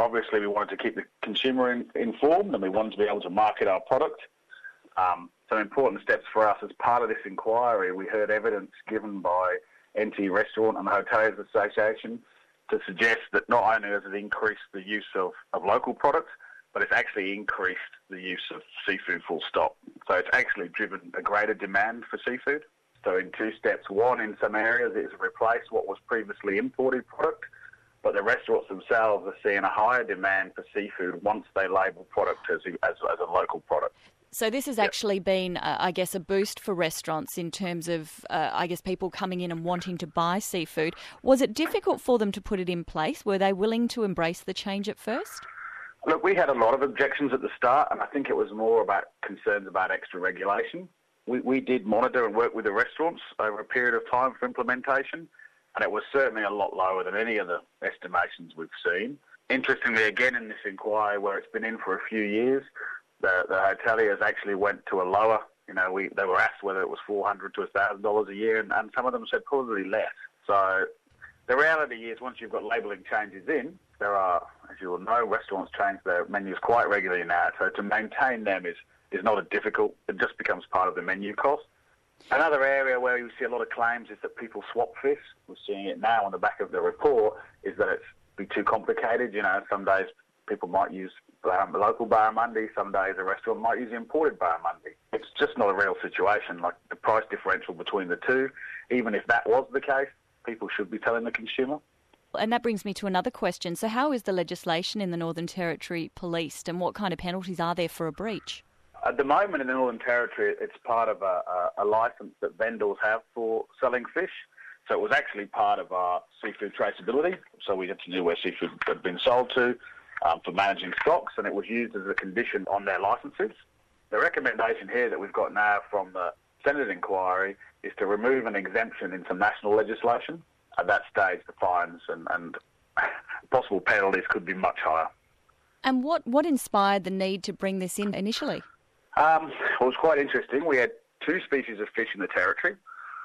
Obviously, we wanted to keep the consumer informed, and we wanted to be able to market our product. Some important steps for us as part of this inquiry, we heard evidence given by NT Restaurant and the Hoteliers Association to suggest that not only has it increased the use of local products, but it's actually increased the use of seafood full stop. So it's actually driven a greater demand for seafood. So in two steps, one, in some areas, it's replaced what was previously imported product, but the restaurants themselves are seeing a higher demand for seafood once they label product as a local product. So this has actually been, I guess, a boost for restaurants in terms of, people coming in and wanting to buy seafood. Was it difficult for them to put it in place? Were they willing to embrace the change at first? Look, we had a lot of objections at the start, and I think it was more about concerns about extra regulation. We did monitor and work with the restaurants over a period of time for implementation, and it was certainly a lot lower than any of the estimations we've seen. Interestingly, again, in this inquiry, where it's been in for a few years, the hoteliers actually went to a lower, they were asked whether it was $400 to $1,000 a year, and some of them said probably less. So the reality is, once you've got labelling changes in, there are, as you will know, restaurants change their menus quite regularly now. So to maintain them is not a difficult, it just becomes part of the menu cost. Another area where we see a lot of claims is that people swap fish. We're seeing it now on the back of the report, is that it's be too complicated. Some days people might use local barramundi, some days a restaurant might use imported barramundi. It's just not a real situation. Like the price differential between the two, even if that was the case, people should be telling the consumer. And that brings me to another question. So how is the legislation in the Northern Territory policed, and what kind of penalties are there for a breach? At the moment in the Northern Territory, it's part of a licence that vendors have for selling fish. So it was actually part of our seafood traceability. So we had to do where seafood had been sold to for managing stocks, and it was used as a condition on their licences. The recommendation here that we've got now from the Senate inquiry is to remove an exemption in some national legislation. At that stage, the fines and possible penalties could be much higher. And what inspired the need to bring this in initially? It was quite interesting. We had two species of fish in the Territory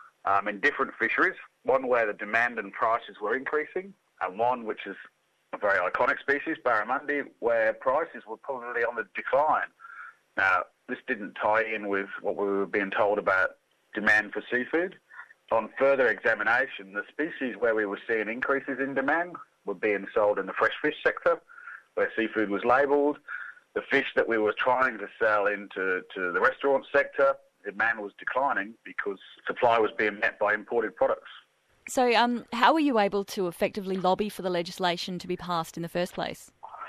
in different fisheries, one where the demand and prices were increasing, and one which is a very iconic species, barramundi, where prices were probably on the decline. Now, this didn't tie in with what we were being told about demand for seafood. On further examination, the species where we were seeing increases in demand were being sold in the fresh fish sector, where seafood was labelled. The fish that we were trying to sell into the restaurant sector, demand was declining because supply was being met by imported products. So how were you able to effectively lobby for the legislation to be passed in the first place?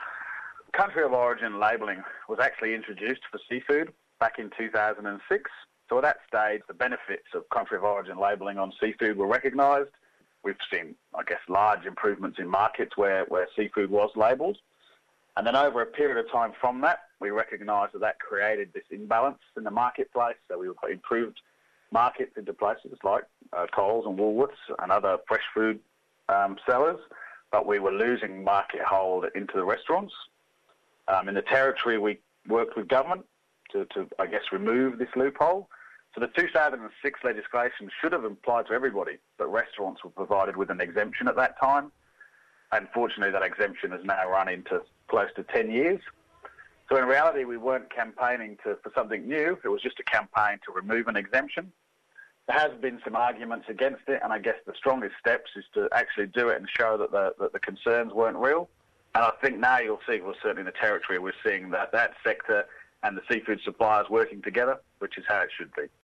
Country of origin labelling was actually introduced for seafood back in 2006. So at that stage, the benefits of country of origin labelling on seafood were recognised. We've seen, large improvements in markets where seafood was labelled. And then over a period of time from that, we recognised that created this imbalance in the marketplace. So we improved markets into places like Coles and Woolworths and other fresh food sellers, but we were losing market hold into the restaurants. In the Territory, we worked with government to remove this loophole. So the 2006 legislation should have applied to everybody, but restaurants were provided with an exemption at that time. Unfortunately, that exemption has now run into close to 10 years. So in reality, we weren't campaigning for something new. It was just a campaign to remove an exemption. There has been some arguments against it, and I guess the strongest steps is to actually do it and show that the concerns weren't real. And I think now you'll see, certainly in the Territory, we're seeing that sector and the seafood suppliers working together, which is how it should be.